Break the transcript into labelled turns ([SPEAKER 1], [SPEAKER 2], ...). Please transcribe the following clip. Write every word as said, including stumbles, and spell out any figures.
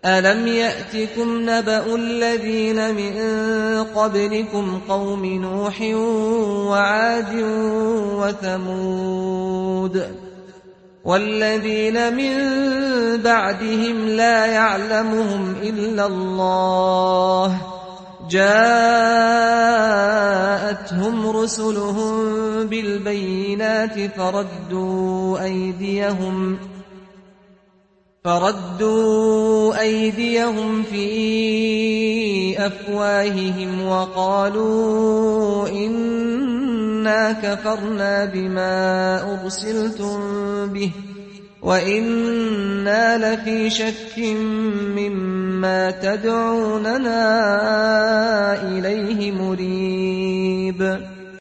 [SPEAKER 1] ألم يأتكم نبأ الذين من قبلكم قوم نوح وعاد وثمود والذين من بعدهم لا يعلمهم إلا الله جاءتهم رسلهم بالبينات فردوا أيديهم فردوا أيديهم في أفواههم وقالوا إنا كفرنا بما أرسلتم به وإنا لفي شك مما تدعوننا إليه مريب